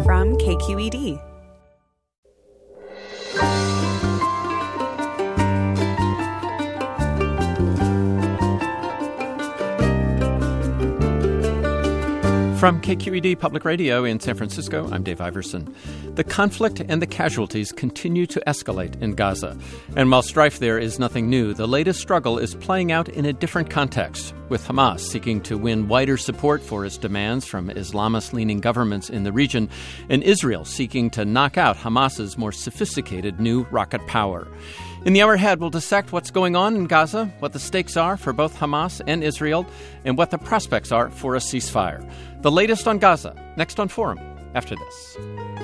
from KQED. From KQED Public Radio in San Francisco, I'm Dave Iverson. The conflict and the casualties continue to escalate in Gaza. And while strife there is nothing new, the latest struggle is playing out in a different context, with Hamas seeking to win wider support for its demands from Islamist-leaning governments in the region, and Israel seeking to knock out Hamas's more sophisticated new rocket power. In the hour ahead, we'll dissect what's going on in Gaza, what the stakes are for both Hamas and Israel, and what the prospects are for a ceasefire. The latest on Gaza, next on Forum, after this.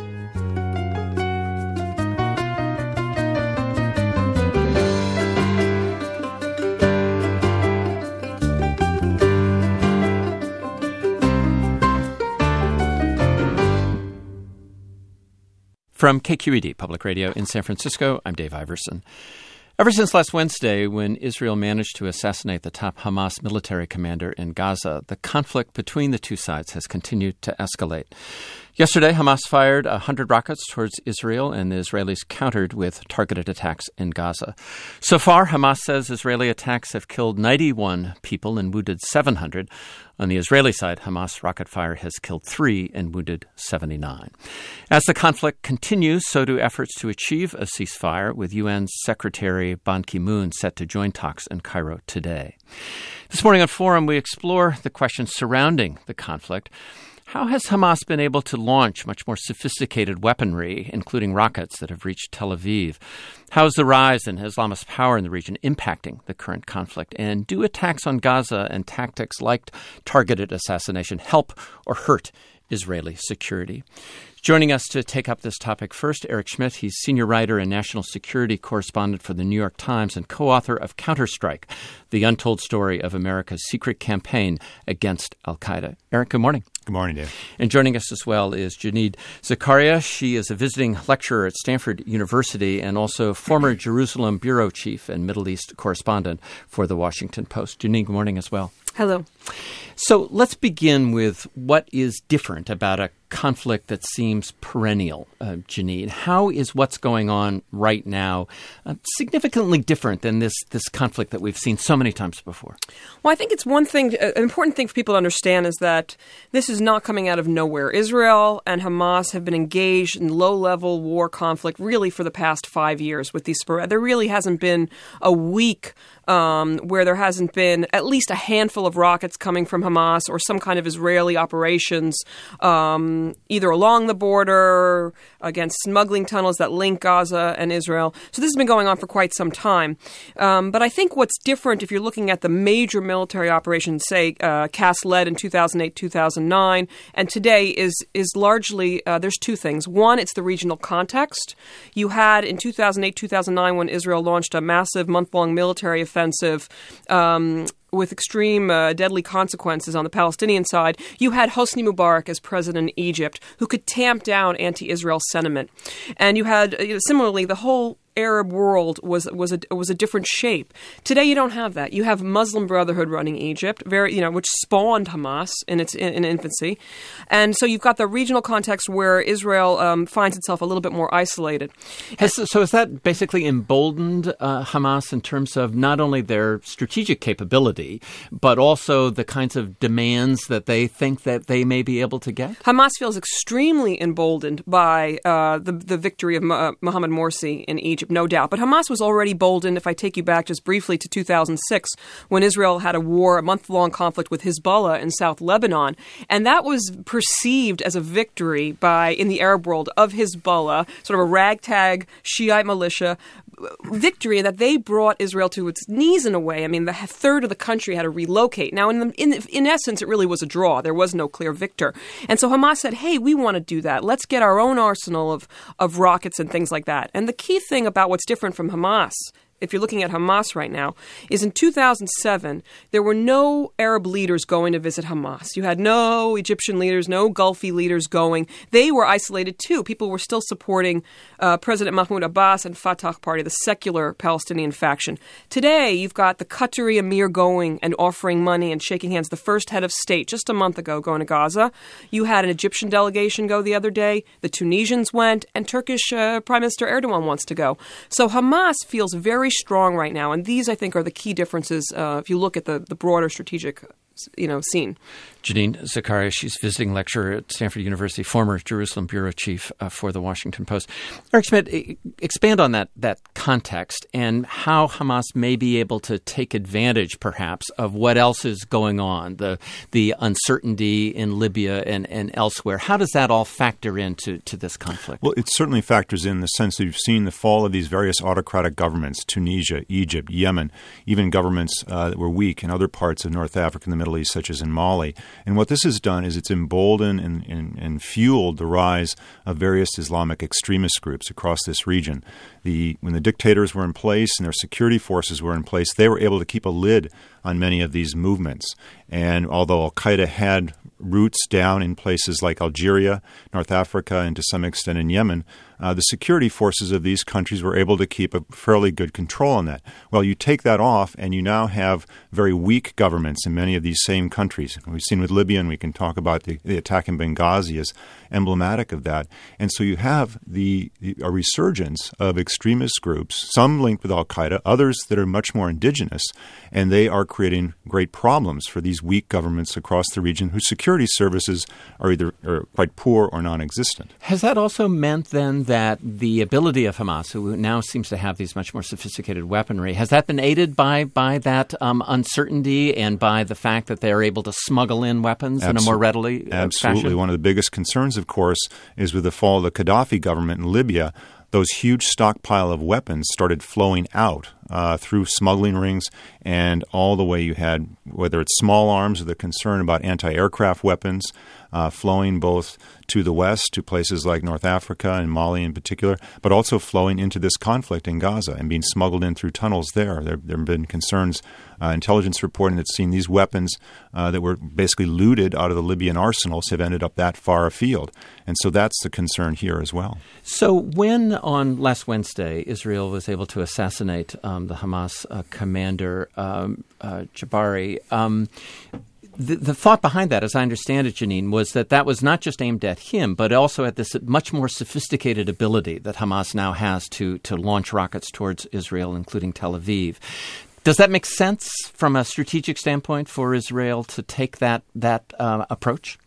From KQED Public Radio in San Francisco, I'm Dave Iverson. Ever since last Wednesday, when Israel managed to assassinate the top Hamas military commander in Gaza, the conflict between the two sides has continued to escalate. Yesterday, Hamas fired 100 rockets towards Israel, and the Israelis countered with targeted attacks in Gaza. So far, Hamas says Israeli attacks have killed 91 people and wounded 700. On the Israeli side, Hamas rocket fire has killed 3 and wounded 79. As the conflict continues, so do efforts to achieve a ceasefire, with UN Secretary Ban Ki-moon set to join talks in Cairo today. This morning on Forum, we explore the questions surrounding the conflict. How has Hamas been able to launch much more sophisticated weaponry, including rockets that have reached Tel Aviv? How is the rise in Islamist power in the region impacting the current conflict? And do attacks on Gaza and tactics like targeted assassination help or hurt Israeli security? Joining us to take up this topic first, Eric Schmidt. He's senior writer and national security correspondent for the New York Times and co-author of Counterstrike, The Untold Story of America's Secret Campaign Against al-Qaeda. Eric, good morning. Good morning, Dave. And joining us as well is Janid Zakaria. She is a visiting lecturer at Stanford University and also former Jerusalem bureau chief and Middle East correspondent for The Washington Post. Janid, good morning as well. Hello. So let's begin with what is different about a conflict that seems perennial, Janid. How is what's going on right now significantly different than this conflict that we've seen so many times before? Well, I think it's one thing, an important thing for people to understand is that this is not coming out of nowhere. Israel and Hamas have been engaged in low-level war conflict really for the past 5 years with these. There really hasn't been a week where there hasn't been at least a handful of rockets coming from Hamas or some kind of Israeli operations either along the border, against smuggling tunnels that link Gaza and Israel. So this has been going on for quite some time. But I think what's different if you're looking at the major military operations, say, Cast Lead in 2008, 2009, and today is largely, there's two things. One, it's the regional context. You had in 2008, 2009, when Israel launched a massive month-long military offensive with extreme deadly consequences on the Palestinian side, you had Hosni Mubarak as president in Egypt, who could tamp down anti-Israel sentiment. And you had, similarly, the whole Arab world was a different shape. Today, you don't have that. You have Muslim Brotherhood running Egypt, which spawned Hamas in infancy, and so you've got the regional context where Israel finds itself a little bit more isolated. So has that basically emboldened Hamas in terms of not only their strategic capability, but also the kinds of demands that they think that they may be able to get? Hamas feels extremely emboldened by the victory of Mohammed Morsi in Egypt. No doubt. But Hamas was already boldened, if I take you back just briefly to 2006, when Israel had a month-long conflict with Hezbollah in South Lebanon. And that was perceived as a victory in the Arab world of Hezbollah, sort of a ragtag Shiite militia victory, that they brought Israel to its knees in a way. I mean, the third of the country had to relocate. Now, in essence, it really was a draw. There was no clear victor. And so Hamas said, hey, we want to do that. Let's get our own arsenal of rockets and things like that. And the key thing about what's different from Hamas if you're looking at Hamas right now, is in 2007, there were no Arab leaders going to visit Hamas. You had no Egyptian leaders, no Gulfi leaders going. They were isolated too. People were still supporting President Mahmoud Abbas and Fatah Party, the secular Palestinian faction. Today, you've got the Qatari emir going and offering money and shaking hands. The first head of state, just a month ago, going to Gaza. You had an Egyptian delegation go the other day. The Tunisians went, and Turkish Prime Minister Erdogan wants to go. So Hamas feels very strong right now, and these, I think, are the key differences if you look at the broader strategic scene. Janine Zakaria, she's visiting lecturer at Stanford University, former Jerusalem bureau chief for the Washington Post. Eric Schmidt, expand on that context and how Hamas may be able to take advantage, perhaps, of what else is going on, the uncertainty in Libya and elsewhere. How does that all factor into this conflict? Well, it certainly factors in the sense that you've seen the fall of these various autocratic governments, Tunisia, Egypt, Yemen, even governments that were weak in other parts of North Africa and the Middle East, such as in Mali. And what this has done is it's emboldened and fueled the rise of various Islamic extremist groups across this region. When the dictators were in place and their security forces were in place, they were able to keep a lid on many of these movements. And although al-Qaeda had roots down in places like Algeria, North Africa, and to some extent in Yemen, the security forces of these countries were able to keep a fairly good control on that. Well, you take that off, and you now have very weak governments in many of these same countries. We've seen with Libya, and we can talk about the attack in Benghazi as emblematic of that. And so you have a resurgence of extremist groups, some linked with al-Qaeda, others that are much more indigenous, and they are creating great problems for these weak governments across the region whose security services are either quite poor or non-existent. Has that also meant then that the ability of Hamas, who now seems to have these much more sophisticated weaponry, has that been aided by that uncertainty and by the fact that they're able to smuggle in weapons in a more readily Absolutely. fashion? One of the biggest concerns, of course, is with the fall of the Gaddafi government in Libya, those huge stockpile of weapons started flowing out through smuggling rings, and all the way you had, whether it's small arms or the concern about anti-aircraft weapons, flowing both to the west, to places like North Africa and Mali in particular, but also flowing into this conflict in Gaza and being smuggled in through tunnels there. There have been concerns, intelligence reporting that's seen these weapons that were basically looted out of the Libyan arsenals have ended up that far afield. And so that's the concern here as well. So when on last Wednesday Israel was able to assassinate the Hamas commander Jabari, the thought behind that, as I understand it, Janine, was that was not just aimed at him, but also at this much more sophisticated ability that Hamas now has to launch rockets towards Israel, including Tel Aviv. Does that make sense from a strategic standpoint for Israel to take that approach?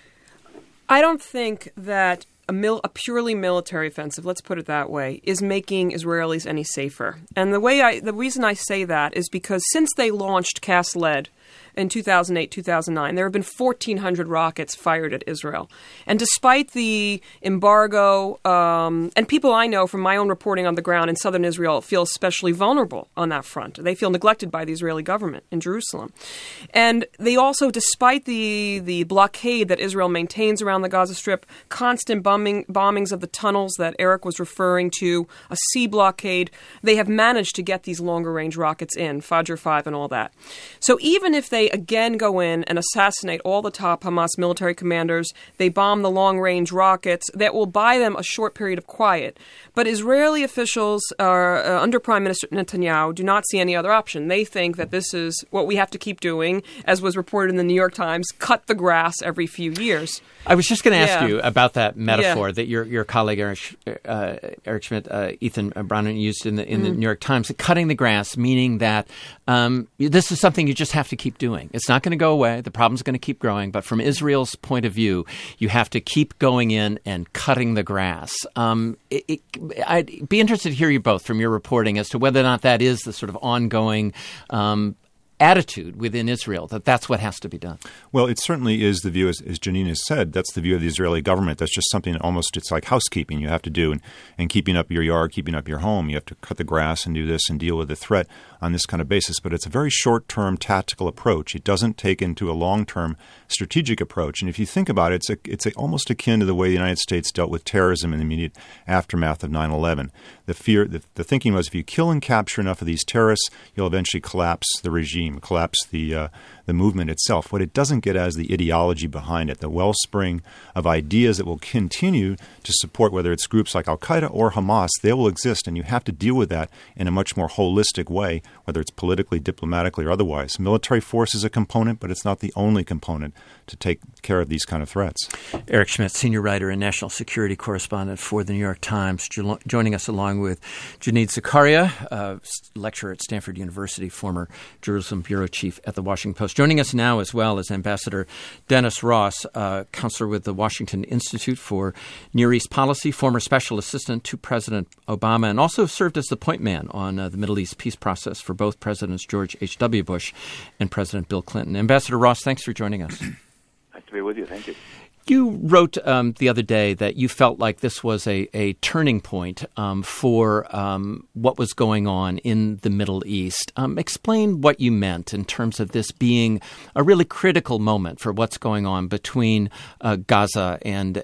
I don't think that a purely military offensive, let's put it that way, is making Israelis any safer. And the reason I say that is because since they launched Cast Lead in 2008, 2009, there have been 1,400 rockets fired at Israel. And despite the embargo, and people I know from my own reporting on the ground in southern Israel feel especially vulnerable on that front. They feel neglected by the Israeli government in Jerusalem. And they also, despite the blockade that Israel maintains around the Gaza Strip, constant bombings of the tunnels that Eric was referring to, a sea blockade, they have managed to get these longer-range rockets in, Fajr 5 and all that. So even if they again go in and assassinate all the top Hamas military commanders, they bomb the long-range rockets, that will buy them a short period of quiet. But Israeli officials under Prime Minister Netanyahu do not see any other option. They think that this is what we have to keep doing, as was reported in the New York Times, cut the grass every few years. I was just going to ask you about that metaphor that your colleague Eric Schmidt, Ethan Brown used in the New York Times, cutting the grass, meaning that this is something you just have to keep doing. It's not going to go away. The problem's going to keep growing. But from Israel's point of view, you have to keep going in and cutting the grass. I'd be interested to hear you both from your reporting as to whether or not that is the sort of ongoing attitude within Israel that that's what has to be done? Well, it certainly is the view, as Janine has said, that's the view of the Israeli government. That's just something almost, it's like housekeeping you have to do, and keeping up your yard, keeping up your home. You have to cut the grass and do this and deal with the threat on this kind of basis. But it's a very short-term tactical approach. It doesn't take into a long-term strategic approach. And if you think about it, it's almost akin to the way the United States dealt with terrorism in the immediate aftermath of 9/11. The thinking was if you kill and capture enough of these terrorists, you'll eventually collapse the regime, collapse the movement itself. What it doesn't get as the ideology behind it, the wellspring of ideas that will continue to support whether it's groups like Al-Qaeda or Hamas, they will exist, and you have to deal with that in a much more holistic way, whether it's politically, diplomatically, or otherwise. Military force is a component, but it's not the only component to take care of these kind of threats. Eric Schmidt, senior writer and national security correspondent for the New York Times, joining us along with Janine Zakaria, lecturer at Stanford University, former Jerusalem bureau chief at the Washington Post. Joining us now as well is Ambassador Dennis Ross, counselor with the Washington Institute for Near East Policy, former special assistant to President Obama, and also served as the point man on the Middle East peace process for both Presidents George H.W. Bush and President Bill Clinton. Ambassador Ross, thanks for joining us. Nice to be with you. Thank you. You wrote the other day that you felt like this was a turning point for what was going on in the Middle East. Explain what you meant in terms of this being a really critical moment for what's going on between Gaza and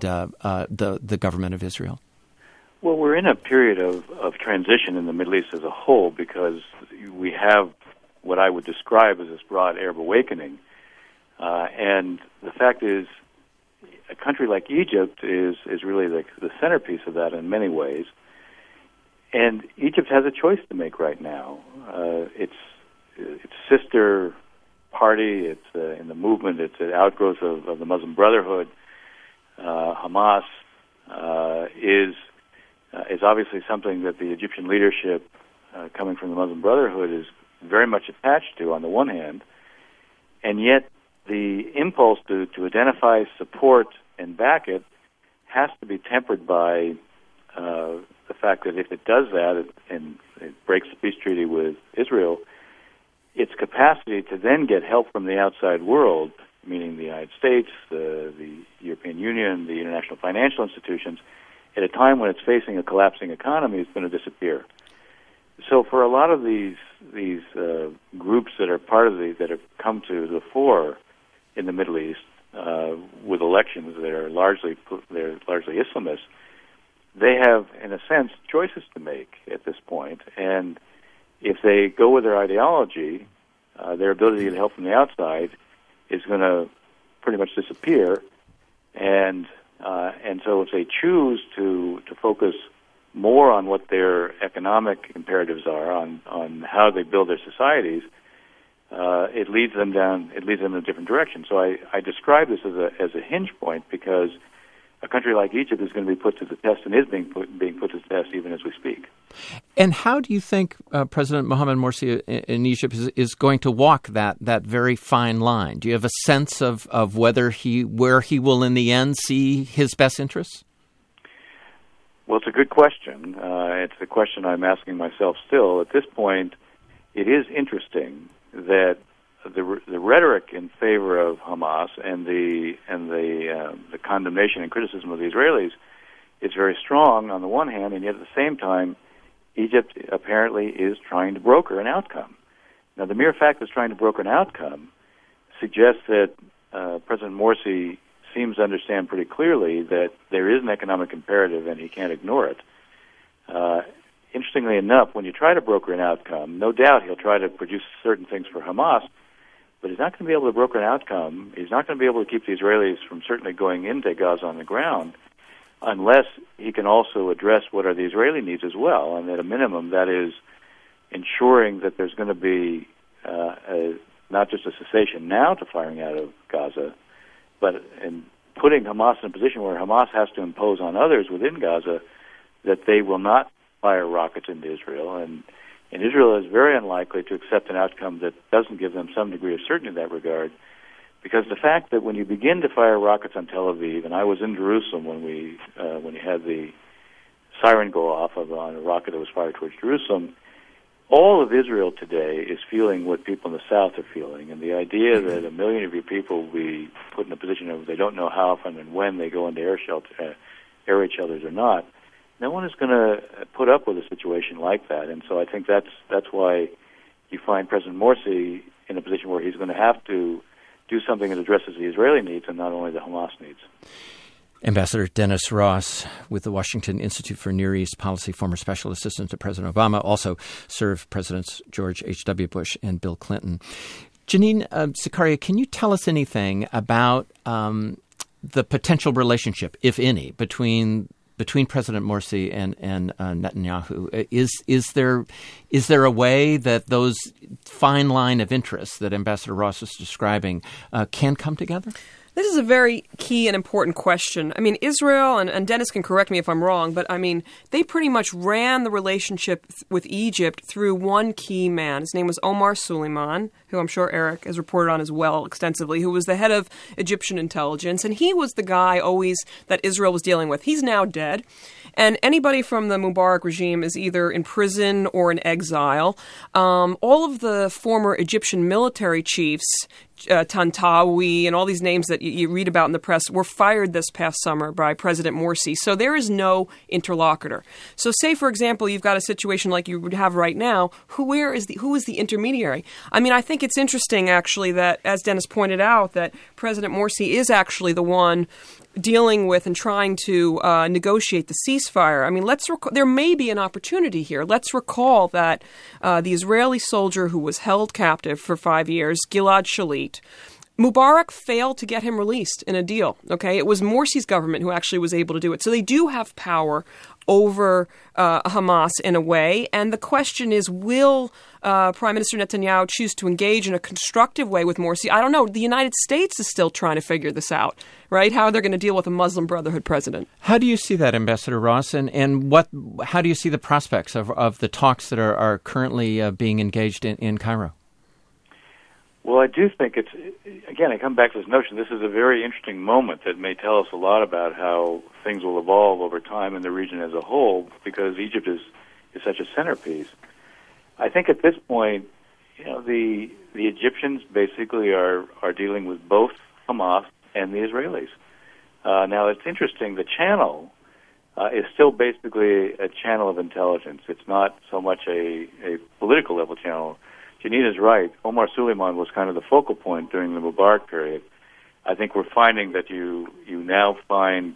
the government of Israel. Well, we're in a period of transition in the Middle East as a whole because we have what I would describe as this broad Arab awakening. And the fact is, a country like Egypt is really the centerpiece of that in many ways. And Egypt has a choice to make right now. Its sister party, it's in the movement, it's an outgrowth of the Muslim Brotherhood. Hamas is obviously something that the Egyptian leadership coming from the Muslim Brotherhood is very much attached to on the one hand, and yet the impulse to identify, support, and back it has to be tempered by the fact that if it does that and it breaks the peace treaty with Israel, its capacity to then get help from the outside world, meaning the United States, the European Union, the international financial institutions, at a time when it's facing a collapsing economy, is going to disappear. So for a lot of these groups that are that have come to the fore in the Middle East with elections that are largely Islamist, they have, in a sense, choices to make at this point. And if they go with their ideology, their ability to get help from the outside is going to pretty much disappear. And so if they choose to focus more on what their economic imperatives are, on how they build their societies, it leads them in a different direction. So I describe this as a hinge point because a country like Egypt is going to be put to the test and is being put to the test even as we speak. And how do you think President Mohamed Morsi in Egypt is going to walk that very fine line? Do you have a sense of where he will in the end see his best interests? Well, it's a good question. It's the question I'm asking myself still. At this point, it is interesting that the rhetoric in favor of Hamas and the condemnation and criticism of the Israelis is very strong on the one hand, and yet at the same time, Egypt apparently is trying to broker an outcome. Now, the mere fact that it's trying to broker an outcome suggests that President Morsi seems to understand pretty clearly that there is an economic imperative and he can't ignore it. Interestingly enough, when you try to broker an outcome, no doubt he'll try to produce certain things for Hamas, but he's not going to be able to broker an outcome. He's not going to be able to keep the Israelis from certainly going into Gaza on the ground unless he can also address what are the Israeli needs as well. And at a minimum, that is ensuring that there's going to be not just a cessation now to firing out of Gaza, but in putting Hamas in a position where Hamas has to impose on others within Gaza that they will not fire rockets into Israel. And Israel is very unlikely to accept an outcome that doesn't give them some degree of certainty in that regard, because the fact that when you begin to fire rockets on Tel Aviv, and I was in Jerusalem when you had the siren go off on a rocket that was fired towards Jerusalem, all of Israel today is feeling what people in the South are feeling, and the idea that 1 million of your people will be put in a position of they don't know how often and when they go into air raid shelters or not, no one is going to put up with a situation like that. And so I think that's why you find President Morsi in a position where he's going to have to do something that addresses the Israeli needs and not only the Hamas needs. Ambassador Dennis Ross with the Washington Institute for Near East Policy, former special assistant to President Obama, also served Presidents George H.W. Bush and Bill Clinton. Janine Sikaria, can you tell us anything about the potential relationship, if any, between President Morsi and Netanyahu? Is there a way that those fine line of interests that Ambassador Ross is describing can come together? This is a very key and important question. I mean, Israel, and Dennis can correct me if I'm wrong, but I mean, they pretty much ran the relationship with Egypt through one key man. His name was Omar Suleiman, who I'm sure Eric has reported on as well extensively, who was the head of Egyptian intelligence. And he was the guy always that Israel was dealing with. He's now dead. And anybody from the Mubarak regime is either in prison or in exile. All of the former Egyptian military chiefs, Tantawi and all these names that you read about in the press, were fired this past summer by President Morsi. So there is no interlocutor. So say, for example, you've got a situation like you would have right now. Who is the intermediary? I mean, I think it's interesting, actually, that, as Dennis pointed out, that President Morsi is actually the one dealing with and trying to negotiate the ceasefire. I mean, there may be an opportunity here. Let's recall that the Israeli soldier who was held captive for 5 years, Gilad Shalit, Mubarak failed to get him released in a deal. Okay, it was Morsi's government who actually was able to do it. So they do have power over Hamas in a way. And the question is, will Prime Minister Netanyahu choose to engage in a constructive way with Morsi? I don't know. The United States is still trying to figure this out, right? How they're going to deal with a Muslim Brotherhood president. How do you see that, Ambassador Ross? And how do you see the prospects of the talks that are currently being engaged in Cairo? Well, I do think I come back to this notion, this is a very interesting moment that may tell us a lot about how things will evolve over time in the region as a whole, because Egypt is such a centerpiece. I think at this point, the Egyptians basically are dealing with both Hamas and the Israelis. Now, it's interesting, the channel is still basically a channel of intelligence. It's not so much a political level channel. Janine is right. Omar Suleiman was kind of the focal point during the Mubarak period. I think we're finding that you now find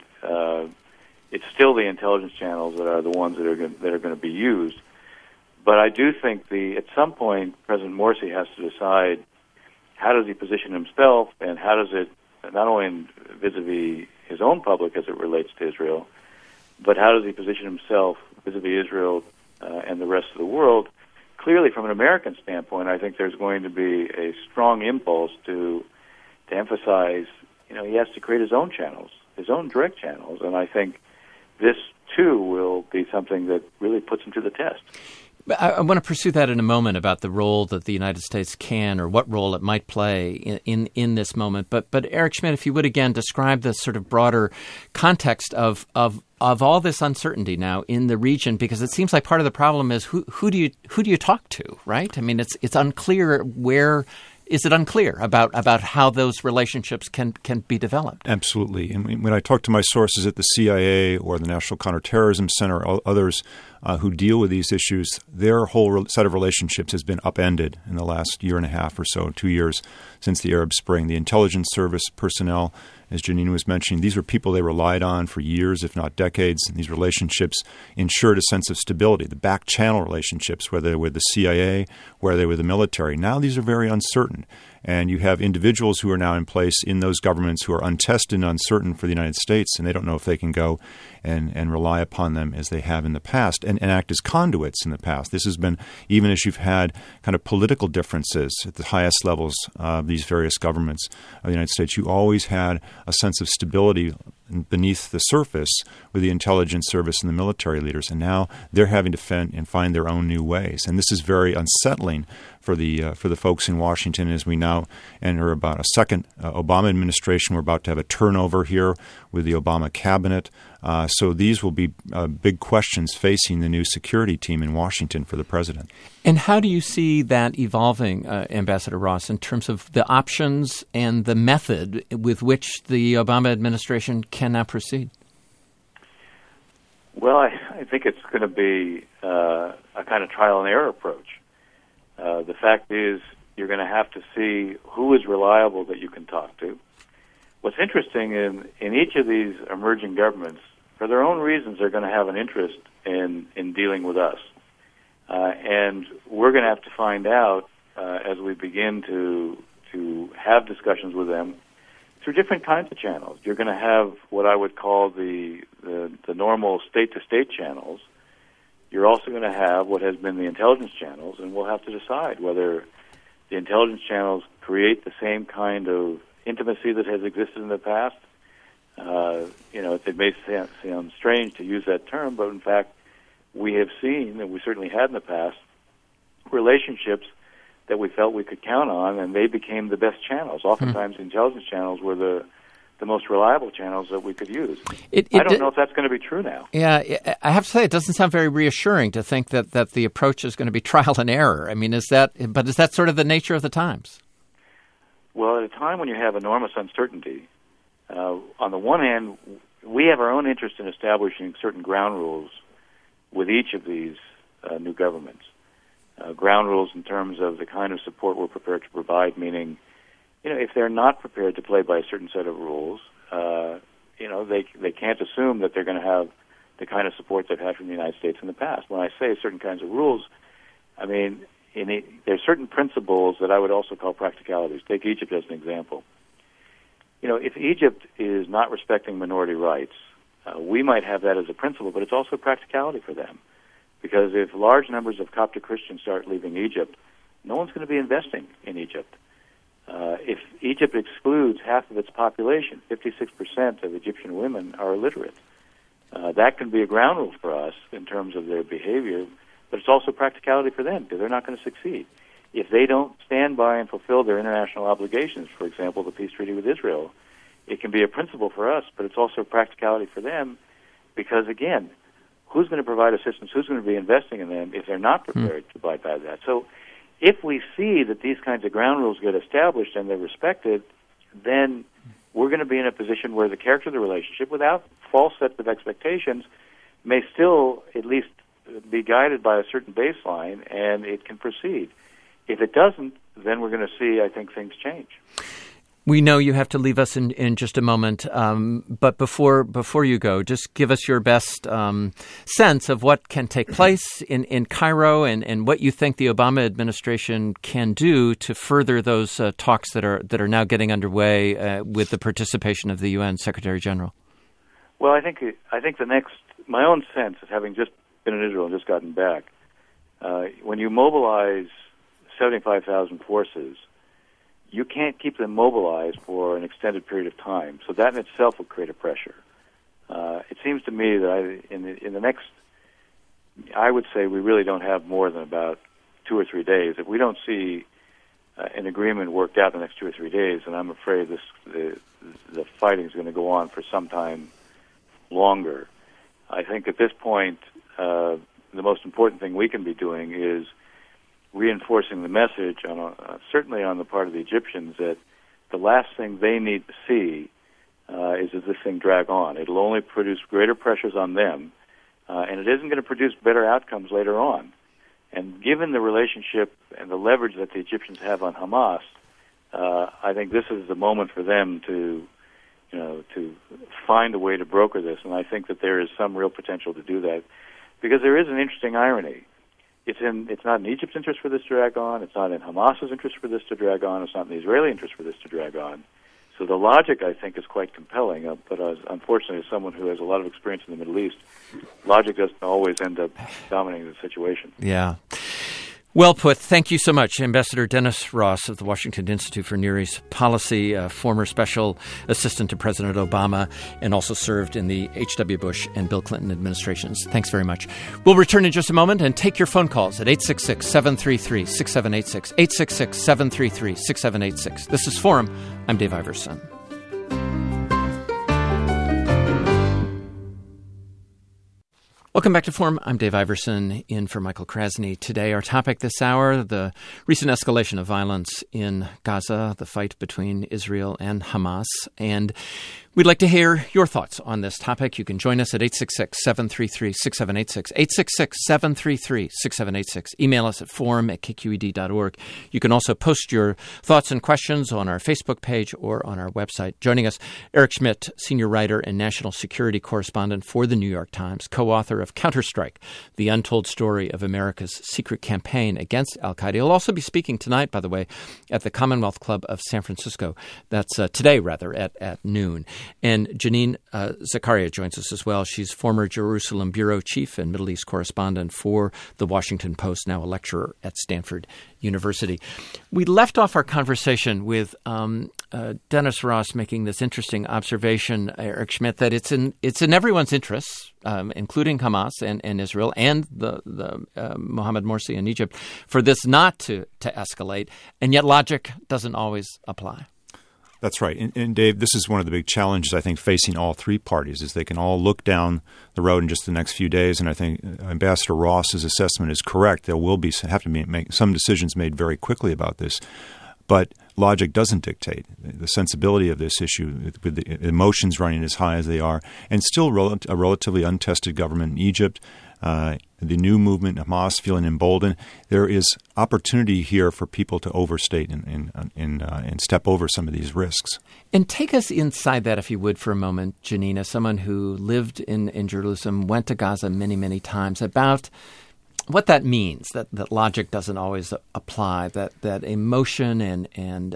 it's still the intelligence channels that are the ones that are going to be used. But I do think at some point President Morsi has to decide how does he position himself, and how does it not only vis-a-vis his own public as it relates to Israel, but how does he position himself vis-a-vis Israel and the rest of the world. Clearly, from an American standpoint, I think there's going to be a strong impulse to emphasize, he has to create his own channels, his own direct channels, and I think this, too, will be something that really puts him to the test. I want to pursue that in a moment about the role that the United States can, or what role it might play in this moment. But Eric Schmidt, if you would again describe the sort of broader context of all this uncertainty now in the region, because it seems like part of the problem is who do you talk to, right? I mean, it's unclear where. Is it unclear about how those relationships can be developed? Absolutely. And when I talk to my sources at the CIA or the National Counterterrorism Center, or others who deal with these issues, their whole set of relationships has been upended in the last year and a half or so, 2 years since the Arab Spring. The intelligence service personnel, as Janine was mentioning, these were people they relied on for years, if not decades. And these relationships ensured a sense of stability. The back channel relationships, whether they were with the CIA, whether they were with the military, now these are very uncertain. And you have individuals who are now in place in those governments who are untested and uncertain for the United States, and they don't know if they can go and rely upon them as they have in the past and act as conduits in the past. This has been, even as you've had kind of political differences at the highest levels of these various governments of the United States, you always had a sense of stability beneath the surface with the intelligence service and the military leaders, and now they're having to find their own new ways. And this is very unsettling for the folks in Washington as we now enter about a second Obama administration. We're about to have a turnover here with the Obama cabinet. So these will be big questions facing the new security team in Washington for the president. And how do you see that evolving, Ambassador Ross, in terms of the options and the method with which the Obama administration can now proceed? Well, I think it's going to be a kind of trial and error approach. The fact is, you're going to have to see who is reliable that you can talk to. What's interesting in each of these emerging governments, for their own reasons, they're going to have an interest in dealing with us. And we're going to have to find out as we begin to have discussions with them through different kinds of channels. You're going to have what I would call the normal state-to-state channels. You're also going to have what has been the intelligence channels, and we'll have to decide whether the intelligence channels create the same kind of intimacy that has existed in the past. It may sound strange to use that term, but in fact, we have seen, and we certainly had in the past, relationships that we felt we could count on, and they became the best channels. Oftentimes, the intelligence channels were the most reliable channels that we could use. I don't know if that's going to be true now. Yeah, I have to say, it doesn't sound very reassuring to think that the approach is going to be trial and error. I mean, is that sort of the nature of the times? Well, at a time when you have enormous uncertainty, on the one hand, we have our own interest in establishing certain ground rules with each of these new governments. Ground rules in terms of the kind of support we're prepared to provide, meaning, if they're not prepared to play by a certain set of rules, they can't assume that they're going to have the kind of support they've had from the United States in the past. When I say certain kinds of rules, I mean, there's certain principles that I would also call practicalities. Take Egypt as an example. If Egypt is not respecting minority rights, we might have that as a principle, but it's also practicality for them. Because if large numbers of Coptic Christians start leaving Egypt, no one's going to be investing in Egypt. If Egypt excludes half of its population, 56% of Egyptian women are illiterate. That can be a ground rule for us in terms of their behavior, but it's also practicality for them because they're not going to succeed. If they don't stand by and fulfill their international obligations, for example, the peace treaty with Israel, it can be a principle for us, but it's also a practicality for them because, again, who's going to provide assistance? Who's going to be investing in them if they're not prepared to abide by that? So if we see that these kinds of ground rules get established and they're respected, then we're going to be in a position where the character of the relationship, without false sets of expectations, may still at least be guided by a certain baseline, and it can proceed. If it doesn't, then we're going to see, I think, things change. We know you have to leave us in just a moment, but before you go, just give us your best sense of what can take place in Cairo and what you think the Obama administration can do to further those talks that are now getting underway with the participation of the UN Secretary General. Well, I think my own sense is, having just been in Israel and just gotten back, when you mobilize 75,000 forces, you can't keep them mobilized for an extended period of time. So that in itself will create a pressure. It seems to me that in the next, I would say we really don't have more than about 2 or 3 days. If we don't see an agreement worked out in the next 2 or 3 days, then I'm afraid the fighting is going to go on for some time longer. I think at this point, the most important thing we can be doing is reinforcing the message, certainly on the part of the Egyptians, that the last thing they need to see is that this thing drag on. It'll only produce greater pressures on them, and it isn't going to produce better outcomes later on. And given the relationship and the leverage that the Egyptians have on Hamas, I think this is the moment for them to find a way to broker this, and I think that there is some real potential to do that, because there is an interesting irony. It's not in Egypt's interest for this to drag on. It's not in Hamas's interest for this to drag on. It's not in the Israeli interest for this to drag on. So the logic, I think, is quite compelling. But unfortunately, as someone who has a lot of experience in the Middle East, logic doesn't always end up dominating the situation. Yeah. Well put. Thank you so much, Ambassador Dennis Ross of the Washington Institute for Near East Policy, former special assistant to President Obama, and also served in the H.W. Bush and Bill Clinton administrations. Thanks very much. We'll return in just a moment and take your phone calls at 866-733-6786, 866-733-6786. This is Forum. I'm Dave Iverson. Welcome back to Forum. I'm Dave Iverson, in for Michael Krasny. Today, our topic this hour, the recent escalation of violence in Gaza, the fight between Israel and Hamas. And we'd like to hear your thoughts on this topic. You can join us at 866-733-6786, 866-733-6786. Email us at forum@kqed.org. You can also post your thoughts and questions on our Facebook page or on our website. Joining us, Eric Schmidt, senior writer and national security correspondent for The New York Times, co-author of Counterstrike, The Untold Story of America's Secret Campaign Against al-Qaeda. He'll also be speaking tonight, by the way, at the Commonwealth Club of San Francisco. That's today, rather, at noon. And Janine Zakaria joins us as well. She's former Jerusalem bureau chief and Middle East correspondent for The Washington Post, now a lecturer at Stanford University. We left off our conversation with Dennis Ross making this interesting observation, Eric Schmidt, that it's in everyone's interests, including Hamas and Israel and the Mohammed Morsi in Egypt, for this not to escalate, and yet logic doesn't always apply. That's right. And Dave, this is one of the big challenges, I think, facing all three parties, is they can all look down the road in just the next few days. And I think Ambassador Ross's assessment is correct. There will have to make some decisions made very quickly about this. But logic doesn't dictate the sensibility of this issue, with the emotions running as high as they are, and still a relatively untested government in Egypt. The new movement, Hamas, feeling emboldened. There is opportunity here for people to overstate and step over some of these risks. And take us inside that, if you would, for a moment, Janine, as someone who lived in Jerusalem, went to Gaza many, many times, about what that means, that logic doesn't always apply, that emotion and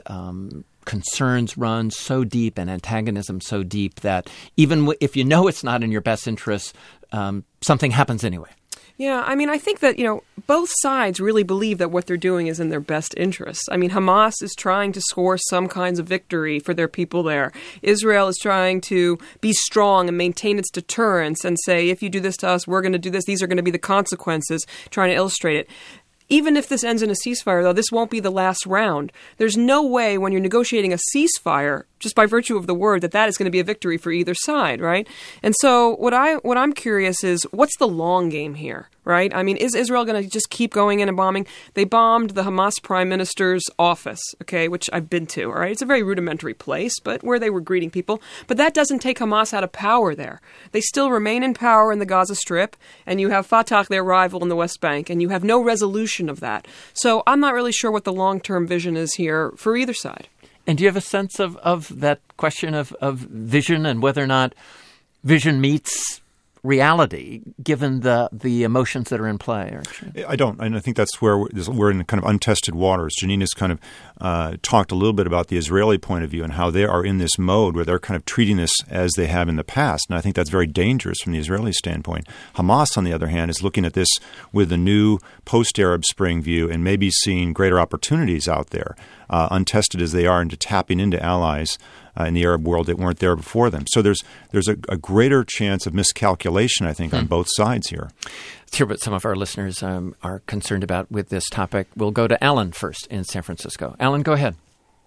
concerns run so deep and antagonism so deep that even if you know it's not in your best interest, something happens anyway. Yeah, I mean, I think that, both sides really believe that what they're doing is in their best interests. I mean, Hamas is trying to score some kinds of victory for their people there. Israel is trying to be strong and maintain its deterrence and say, if you do this to us, we're going to do this. These are going to be the consequences, trying to illustrate it. Even if this ends in a ceasefire, though, this won't be the last round. There's no way when you're negotiating a ceasefire, just by virtue of the word, that is going to be a victory for either side, right? And so what I'm curious is, what's the long game here, right? I mean, is Israel going to just keep going in and bombing? They bombed the Hamas prime minister's office, okay, which I've been to, all right? It's a very rudimentary place, but where they were greeting people. But that doesn't take Hamas out of power there. They still remain in power in the Gaza Strip, and you have Fatah, their rival, in the West Bank, and you have no resolution of that. So I'm not really sure what the long-term vision is here for either side. And do you have a sense of that question of vision and whether or not vision meets reality, given the emotions that are in play? I don't. And I think that's where we're in kind of untested waters. Janine has kind of talked a little bit about the Israeli point of view and how they are in this mode where they're kind of treating this as they have in the past. And I think that's very dangerous from the Israeli standpoint. Hamas, on the other hand, is looking at this with a new post-Arab Spring view and maybe seeing greater opportunities out there, untested as they are, into tapping into allies in the Arab world that weren't there before them. So there's a greater chance of miscalculation, I think, on both sides here. Let's hear what some of our listeners are concerned about with this topic. We'll go to Alan first in San Francisco. Alan, go ahead.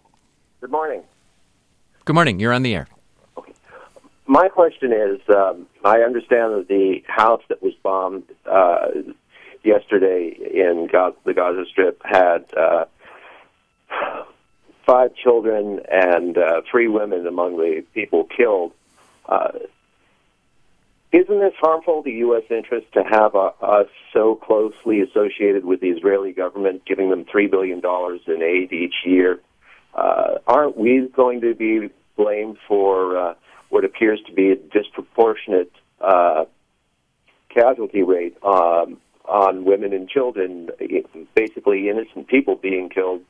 Good morning. Good morning. You're on the air. Okay. My question is, I understand that the house that was bombed yesterday in the Gaza Strip had 5 children and 3 women among the people killed. Isn't this harmful to U.S. interest to have us so closely associated with the Israeli government, giving them $3 billion in aid each year? Aren't we going to be blamed for what appears to be a disproportionate casualty rate on women and children, basically innocent people being killed?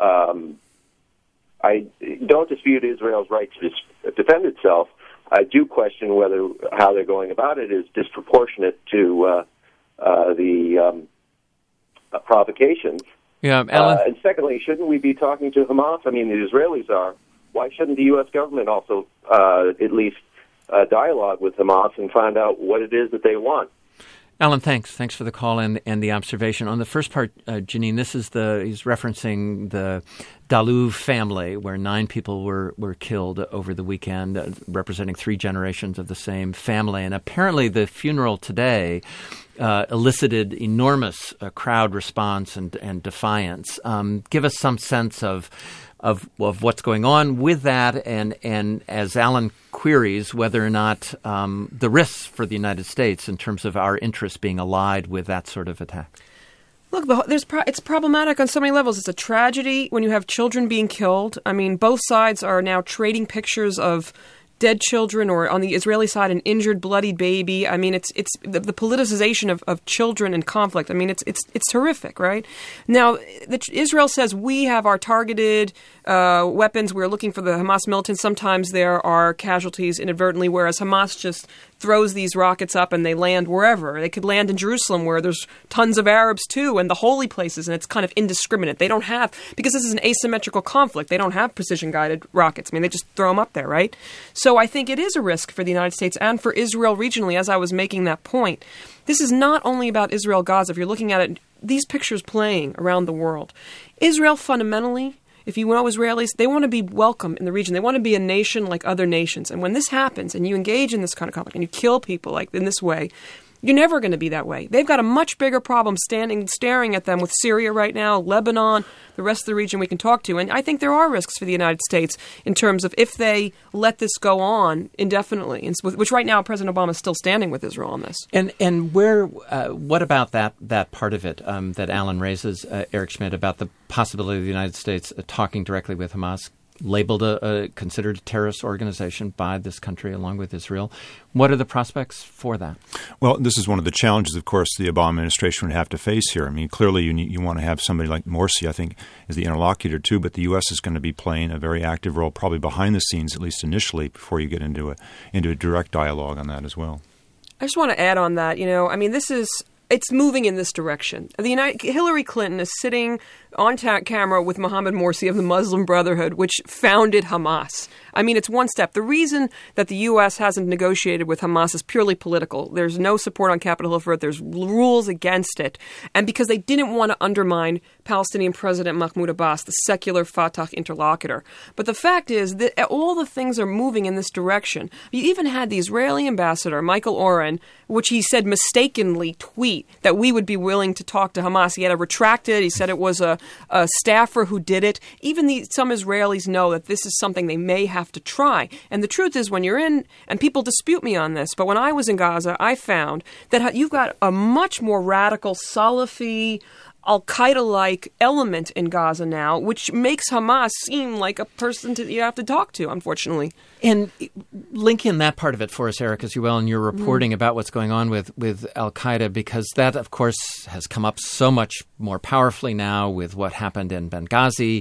I don't dispute Israel's right to defend itself. I do question whether how they're going about it is disproportionate to the provocations. Yeah, Alan. And secondly, shouldn't we be talking to Hamas? I mean, the Israelis are. Why shouldn't the U.S. government also at least dialogue with Hamas and find out what it is that they want? Alan, thanks. Thanks for the call and the observation. On the first part, Janine, he's referencing the Dalouv family, where 9 people were killed over the weekend, representing 3 generations of the same family. And apparently the funeral today elicited enormous crowd response and defiance. Give us some sense of what's going on with that, and as Alan queries, whether or not the risks for the United States in terms of our interests being allied with that sort of attack. Look, it's problematic on so many levels. It's a tragedy when you have children being killed. I mean, both sides are now trading pictures of dead children, or on the Israeli side, an injured, bloodied baby. I mean, it's the politicization of children and conflict. I mean, it's horrific, right? Now, Israel says we have our targeted weapons. We're looking for the Hamas militants. Sometimes there are casualties inadvertently, whereas Hamas just throws these rockets up and they land wherever. They could land in Jerusalem, where there's tons of Arabs too, and the holy places, and it's kind of indiscriminate. They don't have, because this is an asymmetrical conflict, they don't have precision-guided rockets. I mean, they just throw them up there, right? So I think it is a risk for the United States and for Israel regionally, as I was making that point. This is not only about Israel-Gaza. If you're looking at it, these pictures playing around the world. Israel fundamentally, if you know Israelis, they want to be welcome in the region. They want to be a nation like other nations. And when this happens and you engage in this kind of conflict and you kill people like in this way, you're never going to be that way. They've got a much bigger problem staring at them with Syria right now, Lebanon, the rest of the region we can talk to. And I think there are risks for the United States in terms of if they let this go on indefinitely, which right now President Obama is still standing with Israel on this. And where, what about that part of it that Alan raises, Eric Schmidt, about the possibility of the United States talking directly with Hamas, labeled considered a terrorist organization by this country along with Israel? What are the prospects for that? Well, this is one of the challenges, of course, the Obama administration would have to face here. I mean, clearly you want to have somebody like Morsi, I think, as the interlocutor too, but the U.S. is going to be playing a very active role, probably behind the scenes, at least initially, before you get into a direct dialogue on that as well. I just want to add on that, I mean, it's moving in this direction. Hillary Clinton is sitting on camera with Mohammed Morsi of the Muslim Brotherhood, which founded Hamas. I mean, it's one step. The reason that the U.S. hasn't negotiated with Hamas is purely political. There's no support on Capitol Hill for it. There's rules against it. And because they didn't want to undermine Palestinian President Mahmoud Abbas, the secular Fatah interlocutor. But the fact is that all the things are moving in this direction. You even had the Israeli ambassador, Michael Oren, which he said mistakenly tweet that we would be willing to talk to Hamas. He had to retract it. He said it was a staffer who did it. Even some Israelis know that this is something they may have to try. And the truth is, when you're in, and people dispute me on this, but when I was in Gaza, I found that you've got a much more radical Salafi, Al-Qaeda-like element in Gaza now, which makes Hamas seem like a person you have to talk to, unfortunately. And link in that part of it for us, Eric, as you will, in your reporting about what's going on with Al-Qaeda, because that, of course, has come up so much more powerfully now with what happened in Benghazi.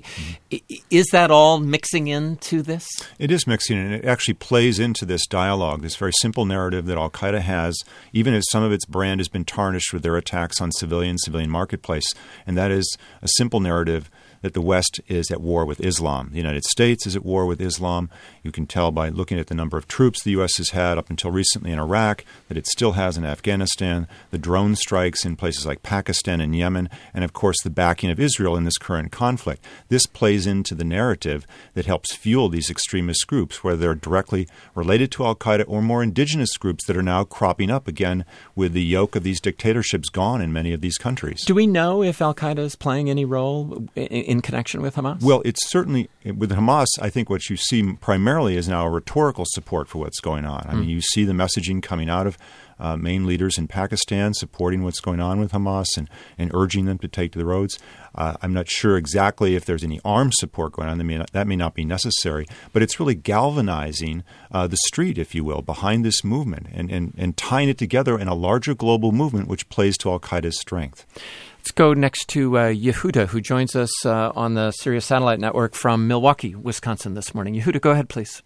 Is that all mixing into this? It is mixing, and it actually plays into this dialogue, this very simple narrative that Al-Qaeda has, even as some of its brand has been tarnished with their attacks on civilian marketplace. And that is a simple narrative that the West is at war with Islam. The United States is at war with Islam. You can tell by looking at the number of troops the U.S. has had up until recently in Iraq, that it still has in Afghanistan, the drone strikes in places like Pakistan and Yemen, and of course the backing of Israel in this current conflict. This plays into the narrative that helps fuel these extremist groups, whether they're directly related to Al-Qaeda or more indigenous groups that are now cropping up again with the yoke of these dictatorships gone in many of these countries. Do we know if Al-Qaeda is playing any role in connection with Hamas? Well, it's certainly, with Hamas, I think what you see primarily is now a rhetorical support for what's going on. I mean, you see the messaging coming out of main leaders in Pakistan supporting what's going on with Hamas and urging them to take to the roads. I'm not sure exactly if there's any armed support going on. That may not be necessary, but it's really galvanizing the street, if you will, behind this movement and tying it together in a larger global movement which plays to Al-Qaeda's strength. Let's go next to Yehuda, who joins us on the Sirius Satellite Network from Milwaukee, Wisconsin this morning. Yehuda, go ahead, please.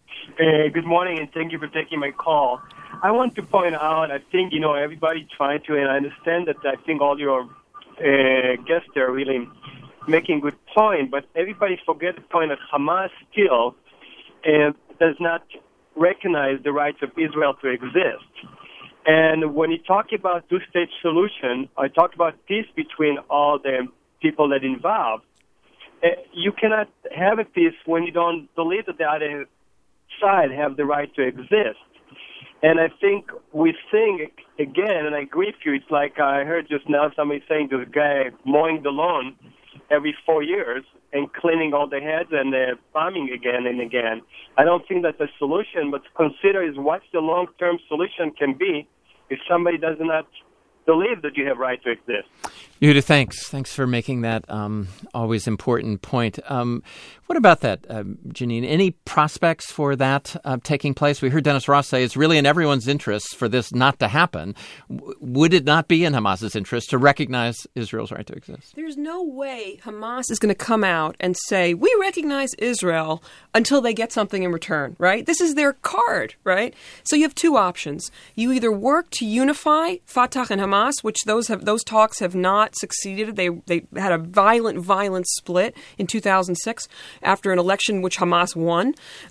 Good morning, and thank you for taking my call. I want to point out, I think, everybody's trying to, and I understand that I think all your guests there really making good point, but everybody forgets the point that Hamas still does not recognize the rights of Israel to exist. And when you talk about two-state solution, I talk about peace between all the people that involved. You cannot have a peace when you don't believe that the other side have the right to exist. And I think we think, again, and I agree with you, it's like I heard just now somebody saying to the guy mowing the lawn every 4 years and cleaning all the heads and bombing again and again. I don't think that's a solution, but to consider is what the long-term solution can be if somebody does not believe that you have right to exist. Yehuda, thanks. Thanks for making that always important point. What about that, Janine? Any prospects for that taking place? We heard Dennis Ross say it's really in everyone's interest for this not to happen. Would it not be in Hamas's interest to recognize Israel's right to exist? There's no way Hamas is going to come out and say, we recognize Israel until they get something in return, right? This is their card, right? So you have two options. You either work to unify Fatah and Hamas, which those talks have not succeeded. They had a violent split in 2006 after an election which Hamas won.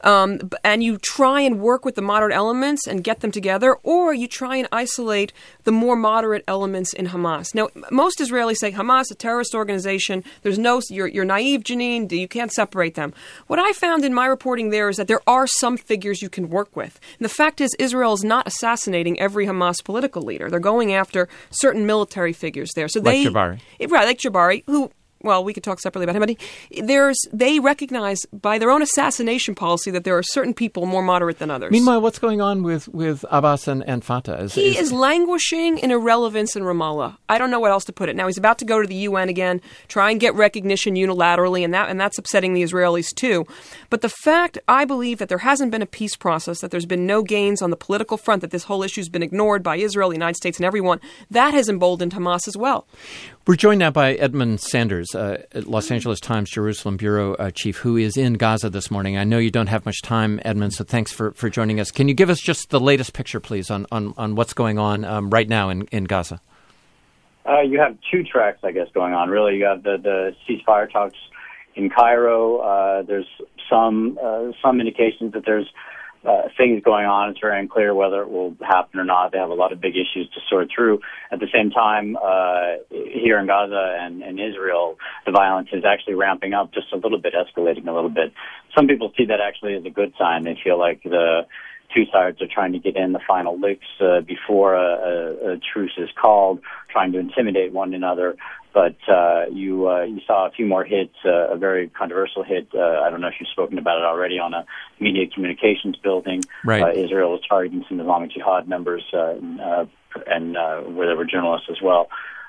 And you try and work with the moderate elements and get them together, or you try and isolate the more moderate elements in Hamas. Now, most Israelis say Hamas, a terrorist organization, you're naive, Janine, you can't separate them. What I found in my reporting there is that there are some figures you can work with. And the fact is, Israel is not assassinating every Hamas political leader. They're going after certain military figures there. So like Jabari. Right, like Jabari, who... Well, we could talk separately about him, but they recognize by their own assassination policy that there are certain people more moderate than others. Meanwhile, what's going on with Abbas and Fatah? He is languishing in irrelevance in Ramallah. I don't know what else to put it. Now, he's about to go to the UN again, try and get recognition unilaterally, and that's upsetting the Israelis too. But the fact, I believe, that there hasn't been a peace process, that there's been no gains on the political front, that this whole issue's been ignored by Israel, the United States, and everyone, that has emboldened Hamas as well. We're joined now by Edmund Sanders, Los Angeles Times Jerusalem bureau chief, who is in Gaza this morning. I know you don't have much time, Edmund, so thanks for joining us. Can you give us just the latest picture, please, on what's going on right now in Gaza? You have two tracks, I guess, going on. Really, you have the ceasefire talks in Cairo. There's some indications that there's things going on. It's very unclear whether it will happen or not. They have a lot of big issues to sort through. At the same time, here in Gaza and Israel, the violence is actually ramping up just a little bit, escalating a little bit. Some people see that actually as a good sign. They feel like the two sides are trying to get in the final licks before a truce is called, trying to intimidate one another. But you saw a few more hits, a very controversial hit. I don't know if you've spoken about it already, on a media communications building. Right. Israel was targeting some Islamic Jihad members and where there were journalists as well.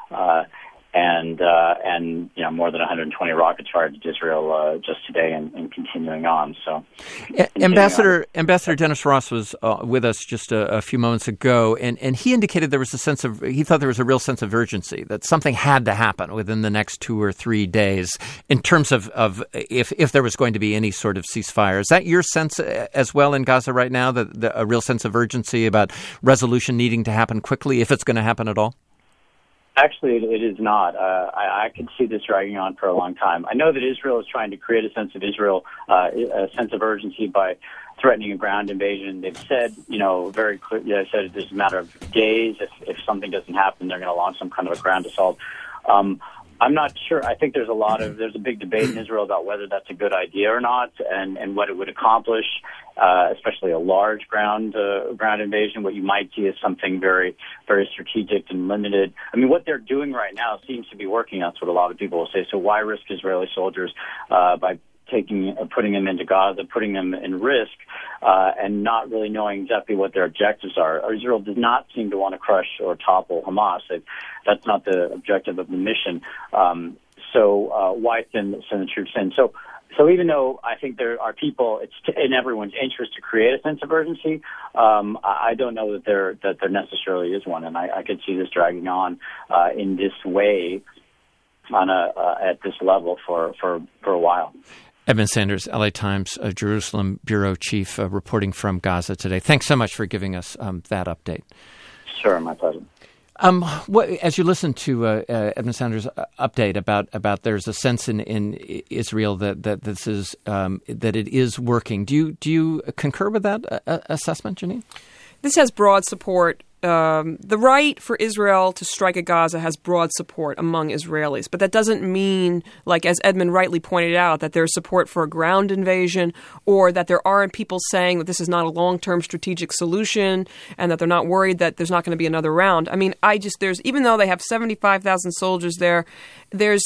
And more than 120 rockets fired at Israel just today and continuing on. So, Ambassador Dennis Ross was with us just a few moments ago, and he indicated he thought there was a real sense of urgency, that something had to happen within the next 2 or 3 days in terms of if there was going to be any sort of ceasefire. Is that your sense as well in Gaza right now, that a real sense of urgency about resolution needing to happen quickly, if it's going to happen at all? Actually, it is not. I can see this dragging on for a long time. I know that Israel is trying to create a sense of a sense of urgency by threatening a ground invasion. They've said, very clearly, they said it's a matter of days. If something doesn't happen, they're going to launch some kind of a ground assault. I'm not sure. I think there's a big debate in Israel about whether that's a good idea or not, and what it would accomplish, especially a large ground invasion. What you might see is something very, very strategic and limited. I mean, what they're doing right now seems to be working. That's what a lot of people will say. So why risk Israeli soldiers by putting them into Gaza, putting them in risk, and not really knowing exactly what their objectives are? Israel does not seem to want to crush or topple Hamas. That's not the objective of the mission. So why send the troops in? So even though I think there are people, it's in everyone's interest to create a sense of urgency, I don't know that there necessarily is one, and I could see this dragging on in this way at this level for a while. Edmund Sanders, LA Times Jerusalem bureau chief, reporting from Gaza today. Thanks so much for giving us that update. Sure, my pleasure. As you listen to Edmund Sanders' update about there's a sense in Israel that this is that it is working. Do you concur with that assessment, Janine? This has broad support. The right for Israel to strike at Gaza has broad support among Israelis, but that doesn't mean, like as Edmund rightly pointed out, that there's support for a ground invasion or that there aren't people saying that this is not a long-term strategic solution and that they're not worried that there's not going to be another round. I mean, even though they have 75,000 soldiers there, there's